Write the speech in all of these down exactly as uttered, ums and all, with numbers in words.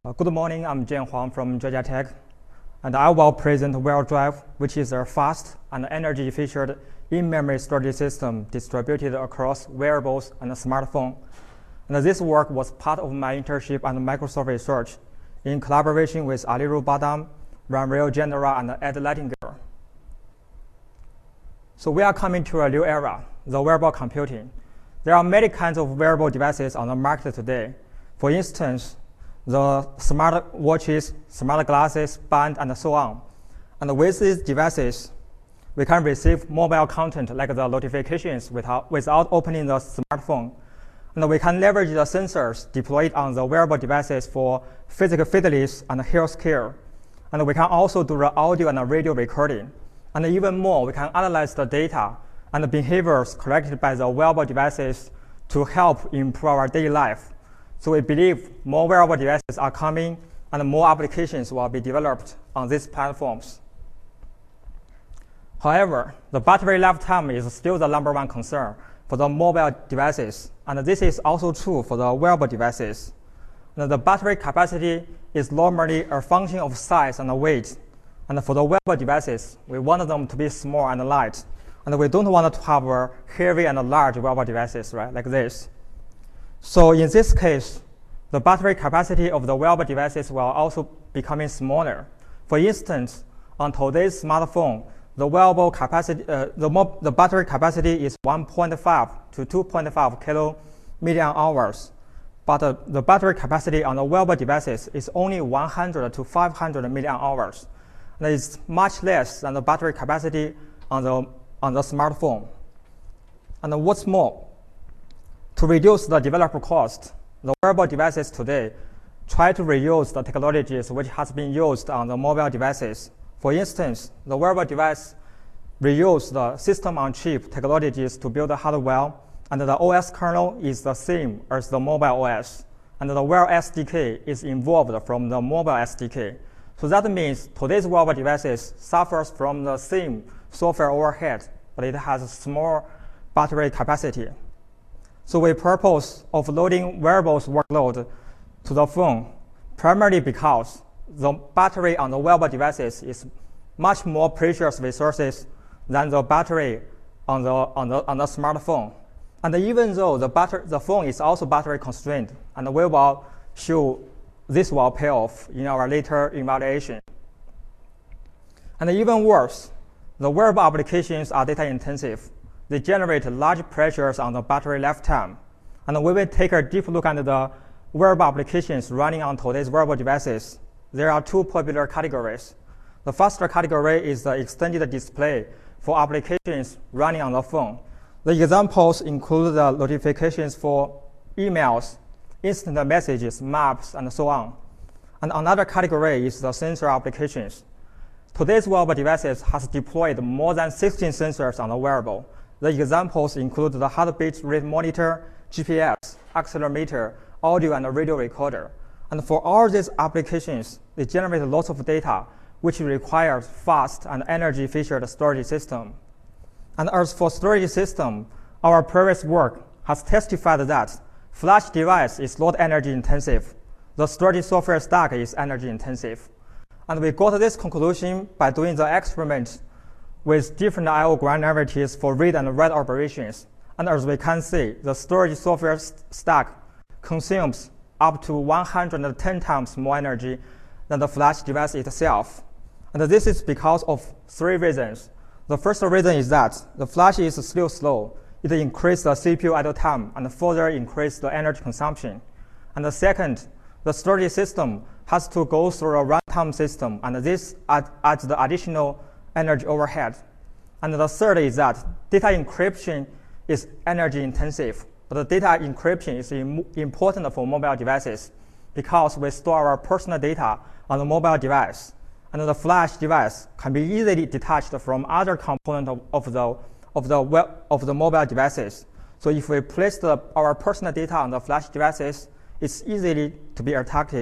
Uh, good morning, I'm Jian Huang from Georgia Tech, and I will present WellDrive, which is a fast and energy-efficient in-memory storage system distributed across wearables and a smartphone. And this work was part of my internship at Microsoft Research in collaboration with Aliru Badam, Ramreel Jandara, and Ed Lettinger. So we are coming to a new era, the wearable computing. There are many kinds of wearable devices on the market today. For instance, the smart watches, smart glasses, band, and so on. And with these devices, we can receive mobile content like the notifications without, without opening the smartphone. And we can leverage the sensors deployed on the wearable devices for physical fitness and health care. And we can also do the audio and radio recording. And even more, we can analyze the data and the behaviors collected by the wearable devices to help improve our daily life. So we believe more wearable devices are coming and more applications will be developed on these platforms. However, the battery lifetime is still the number one concern for the mobile devices, and this is also true for the wearable devices. And the battery capacity is normally a function of size and weight, and for the wearable devices, we want them to be small and light, and we don't want to have a heavy and large wearable devices, right, like this. So in this case, the battery capacity of the wearable devices will also becoming smaller. For instance, on today's smartphone, the wearable capacity, uh, the, the battery capacity is one point five to two point five kilo milliamp hours, but uh, the battery capacity on the wearable devices is only one hundred to five hundred milliamp hours. And it's much less than the battery capacity on the on the smartphone. And what's more, to reduce the developer cost, the wearable devices today try to reuse the technologies which has been used on the mobile devices. For instance, the wearable device reuse the system-on-chip technologies to build the hardware, and the O S kernel is the same as the mobile O S, and the Wear S D K is involved from the mobile S D K. So that means today's wearable devices suffers from the same software overhead, but it has a small battery capacity. So we propose offloading wearables workload to the phone, primarily because the battery on the wearable devices is much more precious resources than the battery on the, on the, on the smartphone. And even though the, batter, the phone is also battery constrained, and we will show this will pay off in our later evaluation. And even worse, the wearable applications are data intensive. They generate large pressures on the battery lifetime. And we will take a deep look at the wearable applications running on today's wearable devices. There are two popular categories. The first category is the extended display for applications running on the phone. The examples include the notifications for emails, instant messages, maps, and so on. And another category is the sensor applications. Today's wearable devices has deployed more than sixteen sensors on the wearable. The examples include the heartbeat rate monitor, G P S, accelerometer, audio and radio recorder. And for all these applications, they generate lots of data, which requires fast and energy-efficient storage system. And as for storage system, our previous work has testified that flash device is not energy intensive. The storage software stack is energy intensive. And we got this conclusion by doing the experiment with different I O granularities for read and write operations. And as we can see, the storage software st stack consumes up to one hundred ten times more energy than the flash device itself. And this is because of three reasons. The first reason is that the flash is still slow. It increases the C P U idle time and further increases the energy consumption. And the second, the storage system has to go through a runtime system, and this adds add the additional energy overhead. And the third is that data encryption is energy intensive, but the data encryption is im important for mobile devices because we store our personal data on the mobile device, and the flash device can be easily detached from other components of, of, the, of, the web, of the mobile devices. So if we place the, our personal data on the flash devices, it's easily to be attacked.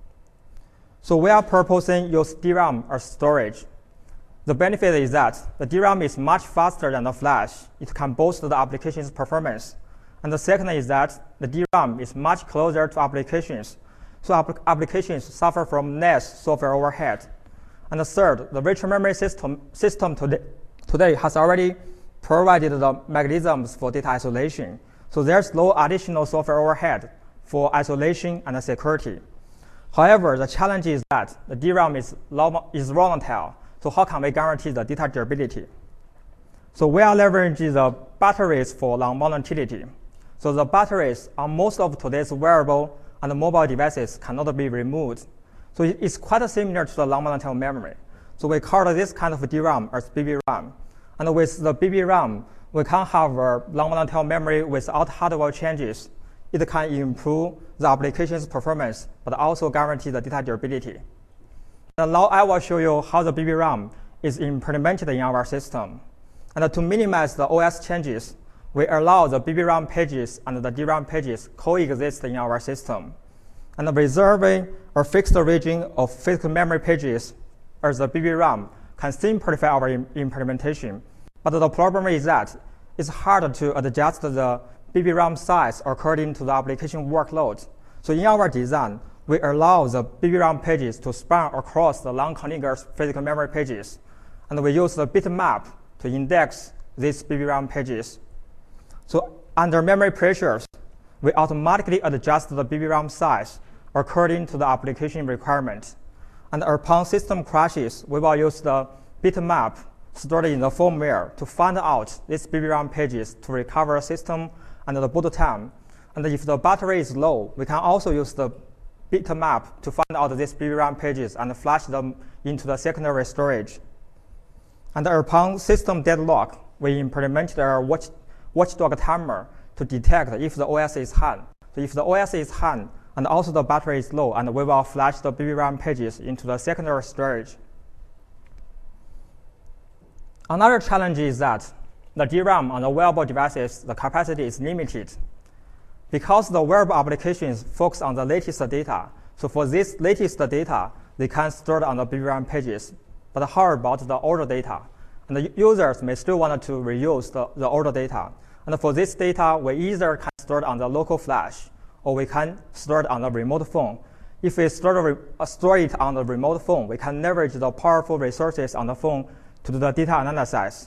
So we are proposing use D RAM as storage. The benefit is that the D RAM is much faster than the flash. It can boost the application's performance. And the second is that the D RAM is much closer to applications. so app applications suffer from less software overhead. And the third, the virtual memory system, system today, today has already provided the mechanisms for data isolation. So there's no additional software overhead for isolation and security. However, the challenge is that the D RAM is, is volatile. So how can we guarantee the data durability? So we are leveraging the batteries for long volatility. So the batteries on most of today's wearable and mobile devices cannot be removed. So it's quite similar to the long volatile memory. So we call this kind of D RAM as B B RAM. And with the B B RAM, we can have a long volatile memory without hardware changes. It can improve the application's performance, but also guarantee the data durability. And now I will show you how the B B RAM is implemented in our system. And to minimize the O S changes, we allow the B B RAM pages and the D RAM pages coexist in our system. And reserving a fixed region of physical memory pages as the B B RAM can simplify our implementation. But the problem is that it's hard to adjust the B B RAM size according to the application workload. So in our design, we allow the B B RAM pages to span across the long contiguous physical memory pages. And we use the bitmap to index these B B RAM pages. So under memory pressures, we automatically adjust the B B RAM size according to the application requirement. And upon system crashes, we will use the bitmap stored in the firmware to find out these B B RAM pages to recover system and the boot time. And if the battery is low, we can also use the bitmap to find out these B B RAM pages and flash them into the secondary storage. And upon system deadlock, we implemented a watch, watchdog timer to detect if the O S is high. So if the O S is high and also the battery is low, and we will flash the B B RAM pages into the secondary storage. Another challenge is that the D RAM on the wearable devices, the capacity is limited. Because the wearable applications focus on the latest data, so for this latest data, they can store it on the B B RAM pages. But how about the older data? And the users may still want to reuse the, the older data. And for this data, we either can store it on the local flash, or we can store it on the remote phone. If we store, uh, store it on the remote phone, we can leverage the powerful resources on the phone to do the data analysis.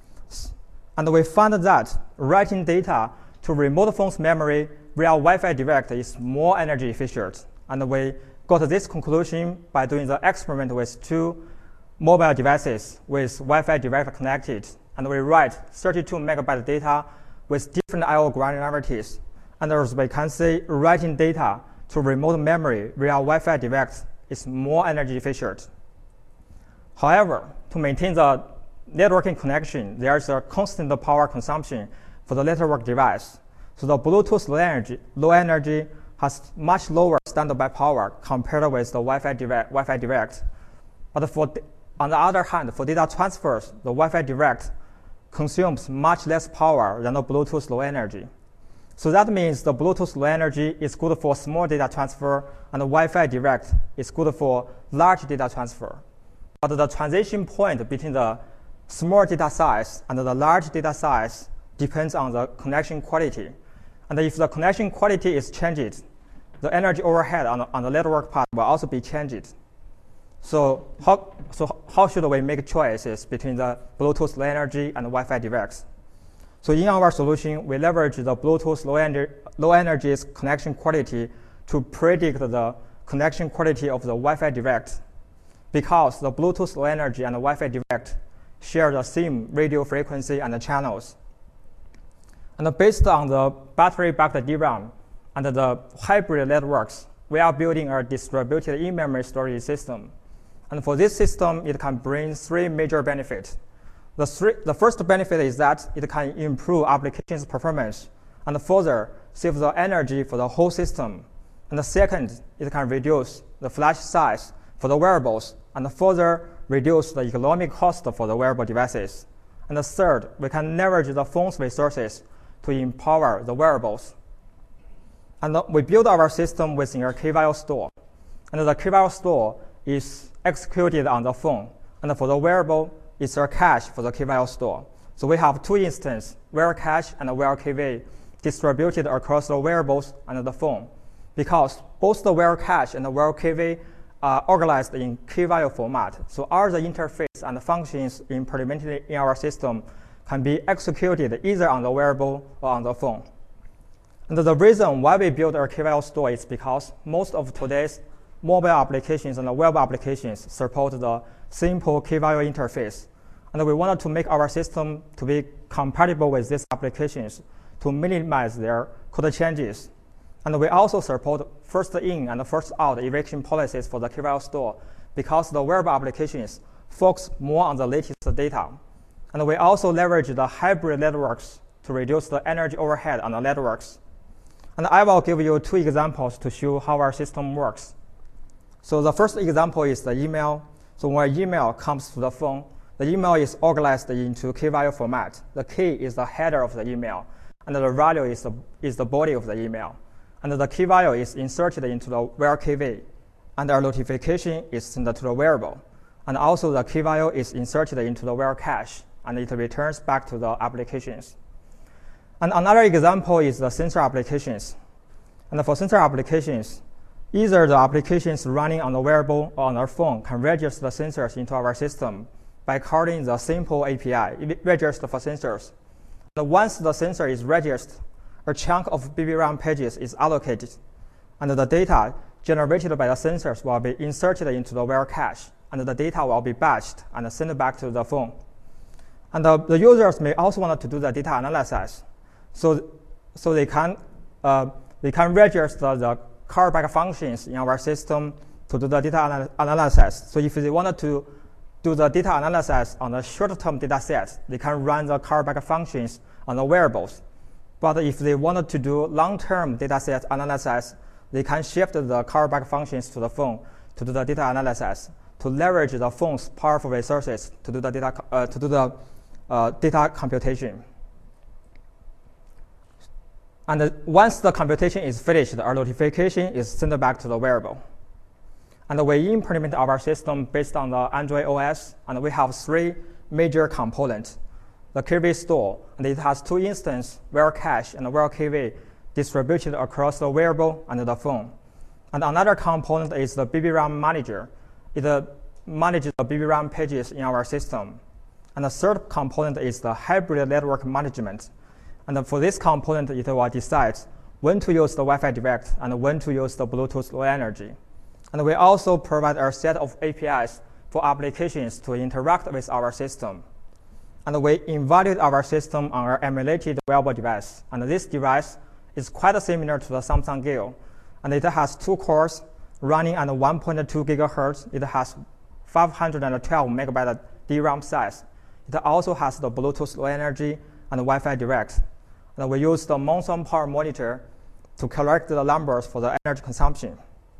And we found that writing data to remote phone's memory via Wi-Fi Direct is more energy efficient. And we got this conclusion by doing the experiment with two mobile devices with Wi-Fi Direct connected. And we write thirty-two megabyte data with different I O granularities. And as we can see, writing data to remote memory via Wi-Fi Direct is more energy efficient. However, to maintain the networking connection, there is a constant power consumption for the network device. So the Bluetooth low energy, low energy has much lower standby power compared with the Wi-Fi Direct. Wi-Fi Direct. But for, on the other hand, for data transfers, the Wi-Fi Direct consumes much less power than the Bluetooth low energy. So that means the Bluetooth low energy is good for small data transfer, and the Wi-Fi Direct is good for large data transfer. But the transition point between the small data size and the large data size depends on the connection quality. And if the connection quality is changed, the energy overhead on the, on the network part will also be changed. So how, so how should we make choices between the Bluetooth low energy and Wi-Fi Direct? So in our solution, we leverage the Bluetooth low, ener low energy's connection quality to predict the connection quality of the Wi-Fi Direct, because the Bluetooth low energy and the Wi-Fi Direct share the same radio frequency and the channels. And based on the battery-backed D RAM and the hybrid networks, we are building a distributed in-memory storage system. And for this system, it can bring three major benefits. The, three, the first benefit is that it can improve application's performance and further save the energy for the whole system. And the second, it can reduce the flash size for the wearables and further reduce the economic cost for the wearable devices. And the third, we can leverage the phone's resources to empower the wearables. And we build our system within a K-value store. And the K-value store is executed on the phone. And for the wearable, it's a cache for the K-value store. So we have two instances, Wear Cache and Wear K V, distributed across the wearables and the phone. because both the where cache and the where K V are organized in key value format. So all the interface and the functions implemented in our system can be executed either on the wearable or on the phone. And the reason why we build our key value store is because most of today's mobile applications and the web applications support the simple key value interface. And we wanted to make our system to be compatible with these applications to minimize their code changes. And we also support first in and first out eviction policies for the key value store because the web applications focus more on the latest data. And we also leverage the hybrid networks to reduce the energy overhead on the networks. And I will give you two examples to show how our system works. So the first example is the email. So when email comes to the phone, the email is organized into key value format. The key is the header of the email, and the value is the, is the body of the email. And the key value is inserted into the where K V, and our notification is sent to the wearable. And also the key value is inserted into the where cache, and it returns back to the applications. And another example is the sensor applications. And for sensor applications, either the applications running on the wearable or on our phone can register the sensors into our system by calling the simple A P I, register for sensors. And once the sensor is registered, a chunk of B B RAM pages is allocated, and the data generated by the sensors will be inserted into the where cache, and the data will be batched and sent back to the phone. And the, the users may also want to do the data analysis, so, so they can uh, they can register the callback functions in our system to do the data anal analysis. So if they wanted to do the data analysis on a short-term data set, they can run the callback functions on the wearables. But if they wanted to do long-term data set analysis, they can shift the callback functions to the phone to do the data analysis, to leverage the phone's powerful resources to do the data, uh, to do the uh, data computation. And uh, once the computation is finished, our notification is sent back to the wearable. And we implement our system based on the Android O S, and we have three major components. The K V store, and it has two instances, where cache and where K V, distributed across the wearable and the phone. And another component is the B B RAM manager. It uh, manages the B B RAM pages in our system. And the third component is the hybrid network management. And for this component, it will decide when to use the Wi-Fi Direct and when to use the Bluetooth Low Energy. And we also provide a set of A P Is for applications to interact with our system. And we evaluate our system on our emulated wearable device. And this device is quite similar to the Samsung Geo. And it has two cores running at one point two gigahertz. It has five hundred twelve megabyte D RAM size. It also has the Bluetooth Low Energy and Wi-Fi Direct. And we use the Monson Power Monitor to collect the numbers for the energy consumption.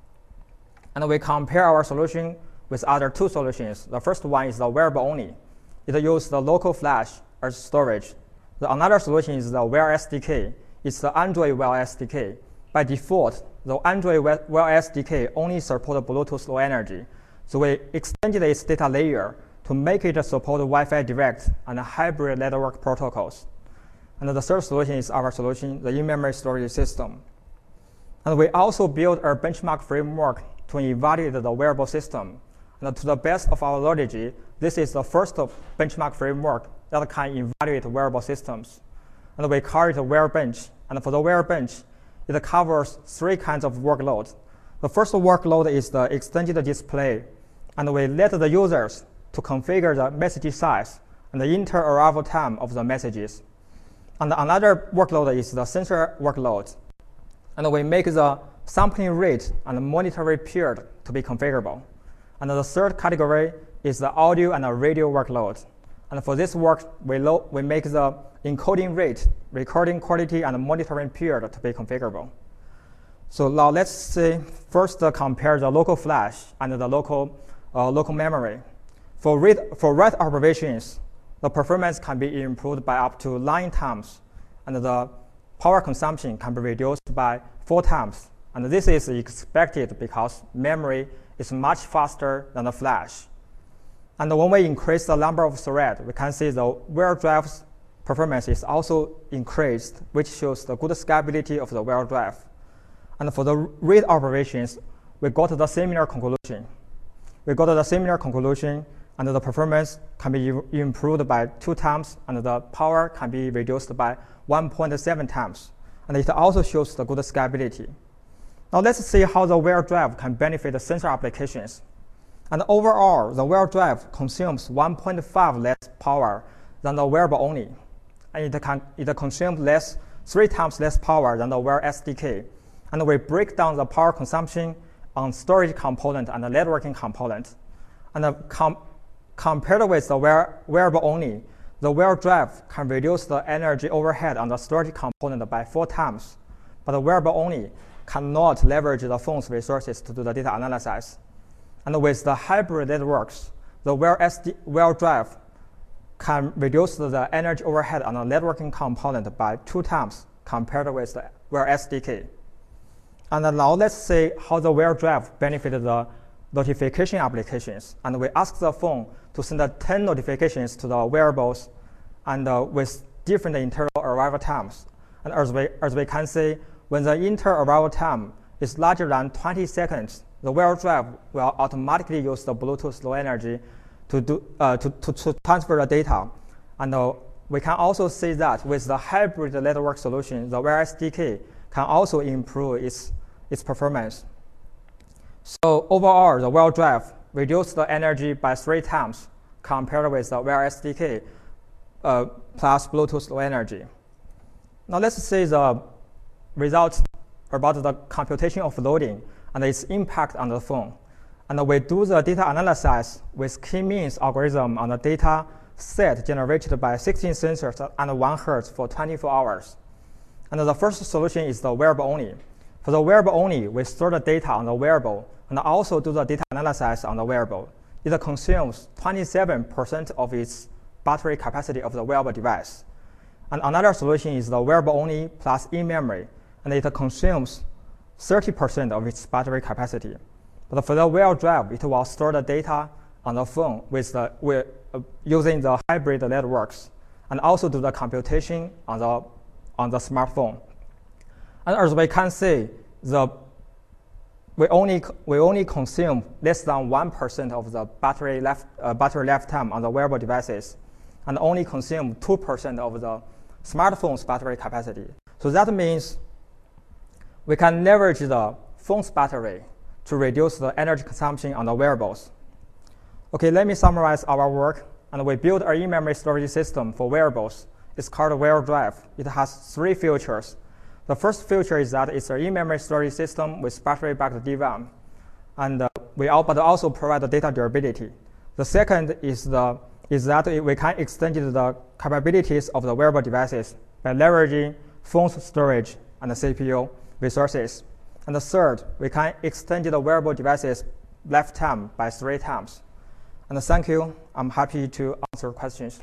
And we compare our solution with other two solutions. The first one is the wearable only. It uses the local flash as storage. The another solution is the Wear S D K. It's the Android Wear S D K. By default, the Android Wear S D K only supports Bluetooth Low Energy. So we extended its data layer to make it support Wi-Fi Direct and hybrid network protocols. And the third solution is our solution, the in-memory storage system. And we also built a benchmark framework to evaluate the wearable system. And to the best of our knowledge, this is the first benchmark framework that can evaluate wearable systems. And we call it Wear Bench. And for the Wear Bench, it covers three kinds of workloads. The first workload is the extended display. And we let the users to configure the message size and the inter-arrival time of the messages. And another workload is the sensor workload. And we make the sampling rate and the monitoring period to be configurable. And the third category is the audio and the radio workload. And for this work, we, we make the encoding rate, recording quality, and monitoring period to be configurable. So now let's see, first uh, compare the local flash and the local, uh, local memory. For, read, for write operations, the performance can be improved by up to nine times, and the power consumption can be reduced by four times. And this is expected because memory is much faster than the flash. And when we increase the number of threads, we can see the Wear Drive's performance is also increased, which shows the good scalability of the Wear Drive. And for the read operations, we got the similar conclusion. We got the similar conclusion, and the performance can be improved by two times, and the power can be reduced by one point seven times. And it also shows the good scalability. Now let's see how the wear drive can benefit the sensor applications. And overall, the wear drive consumes one point five less power than the wearable only. And it, can, it consumes less, three times less power than the Wear S D K. And we break down the power consumption on storage component and the networking component. And the com compared with the wear wearable only, the wear drive can reduce the energy overhead on the storage component by four times. But the wearable only cannot leverage the phone's resources to do the data analysis. And with the hybrid networks, the Wear S D Wear drive can reduce the energy overhead on the networking component by two times compared with the Wear S D K. And now let's see how the Wear drive benefited the notification applications. And we ask the phone to send ten notifications to the wearables and uh, with different interval arrival times. And as we, as we can see, when the inter-arrival time is larger than twenty seconds, the Wear drive will automatically use the Bluetooth Low Energy to, do, uh, to, to, to transfer the data. And uh, we can also see that with the hybrid network solution, the Wear S D K can also improve its, its performance. So overall, the Wear drive reduced the energy by three times compared with the Wear S D K uh, plus Bluetooth Low Energy. Now let's see the results about the computation offloading and its impact on the phone. And we do the data analysis with k-means algorithm on the data set generated by sixteen sensors and one hertz for twenty-four hours. And the first solution is the wearable only. For the wearable only, we store the data on the wearable and also do the data analysis on the wearable. It consumes twenty-seven percent of its battery capacity of the wearable device. And another solution is the wearable only plus in-memory, and it consumes thirty percent of its battery capacity. But for the Wear drive, it will store the data on the phone with the, with, uh, using the hybrid networks, and also do the computation on the, on the smartphone. And as we can see, the, we, only, we only consume less than one percent of the battery, left, uh, battery lifetime on the wearable devices, and only consume two percent of the smartphone's battery capacity. So that means we can leverage the phone's battery to reduce the energy consumption on the wearables. Okay, let me summarize our work. And we built an in-memory storage system for wearables. It's called Wear Drive. It has three features. The first feature is that it's an in-memory storage system with battery-backed D RAM, and uh, we all, but also provide the data durability. The second is the is that we can extend the capabilities of the wearable devices by leveraging phone's storage and the C P U resources. And the third, we can extend the wearable devices lifetime by three times. And thank you. I'm happy to answer questions.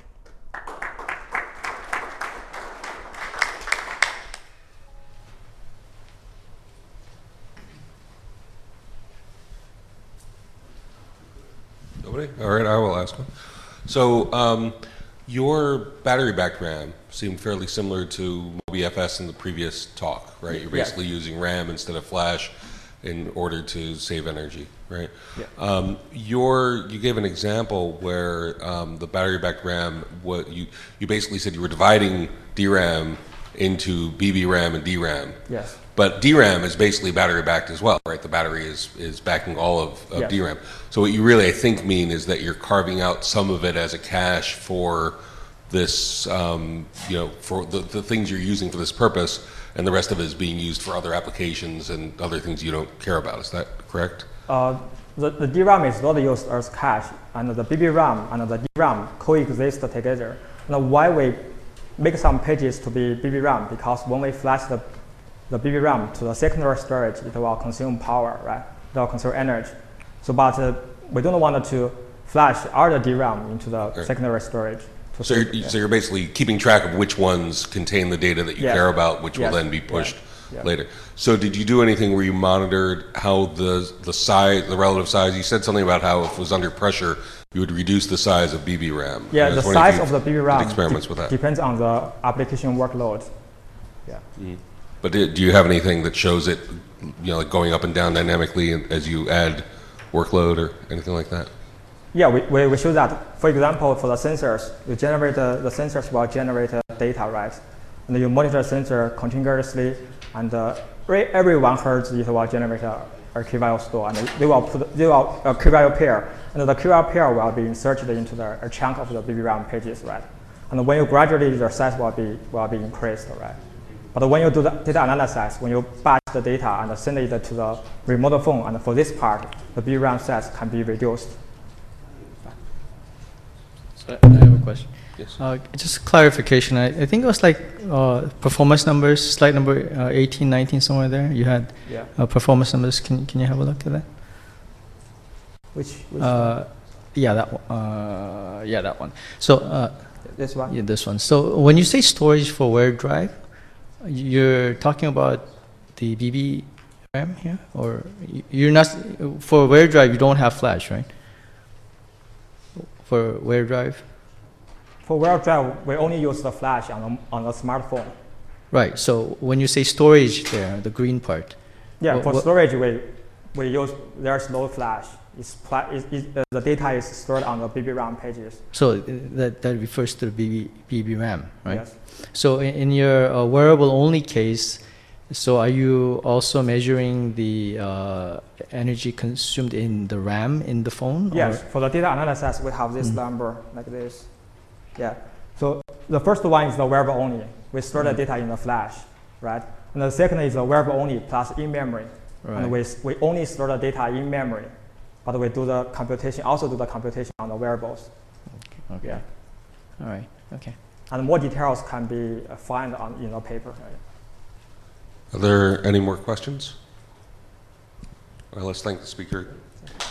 Nobody? All right, I will ask one. So um, your battery-backed RAM seemed fairly similar to MobiFS in the previous talk, right? You're basically yes. using RAM instead of flash in order to save energy, right? Yeah. Um, your, you gave an example where um, the battery-backed RAM, what you, you basically said you were dividing D RAM into B B RAM and D RAM. Yes. But D RAM is basically battery-backed as well, right? The battery is, is backing all of, of yes. D RAM. So what you really, I think, mean is that you're carving out some of it as a cache for this, um, you know, for the, the things you're using for this purpose, and the rest of it is being used for other applications and other things you don't care about. Is that correct? Uh, the, the D RAM is not used as cache, and the B B RAM and the D RAM coexist together. And why we make some pages to be B B RAM? Because when we flash the, the B B RAM to the secondary storage, it will consume power, right? It will consume energy. So, but uh, we don't want to flash all the D RAM into the right. secondary storage. So you're, yeah. so you're basically keeping track of which ones contain the data that you yes. care about, which yes. will then be pushed yeah. Yeah. later. So did you do anything where you monitored how the the size, the relative size? You said something about how if it was under pressure, you would reduce the size of B B RAM. Yeah, the size of the B B RAM experiments with that. depends on the application workload. Yeah. Mm-hmm. But do you have anything that shows it, you know, like going up and down dynamically as you add workload or anything like that? Yeah, we, we, we show that. For example, for the sensors, you generate uh, the sensors will generate uh, data, right? And you monitor the sensor continuously, and uh, every one hertz it will generate a, a key value store, and they will put they will a key value pair, and the key value pair will be inserted into the a chunk of the B B RAM pages, right? And when you gradually, the size will be will be increased, right? But when you do the data analysis, when you batch the data and send it to the remote phone, and for this part, the B B RAM size can be reduced. So I have a question. Yes. Uh, just clarification. I, I think it was like uh, performance numbers, slide number uh, eighteen, nineteen, somewhere there. You had yeah. uh, performance numbers. Can can you have a look at that? Which? which uh, yeah, that one. Uh, yeah, that one. So uh, this one. Yeah, this one. So when you say storage for where drive, you're talking about the B B RAM here, or you're not for where drive? You don't have flash, right? For where drive? For where drive, we only use the flash on the, on the smartphone. Right. So when you say storage there, the green part. Yeah, wh for wh storage, we we use there's no flash. It's, pla it's, it, uh, the data is stored on the B B RAM pages. So uh, that that refers to the B B RAM, right? Yes. So in, in your uh, wearable only case, so are you also measuring the uh, energy consumed in the RAM in the phone? Yes. Or? For the data analysis, we have this mm. number like this. Yeah. So the first one is the wearable only. We store mm. the data in the flash, right? And the second is the wearable only plus in memory. Right. And we we only store the data in memory, but we do the computation, also do the computation on the wearables. Okay. Okay. Yeah. All right. Okay. And more details can be found on in the paper. Are there any more questions? Well, let's thank the speaker.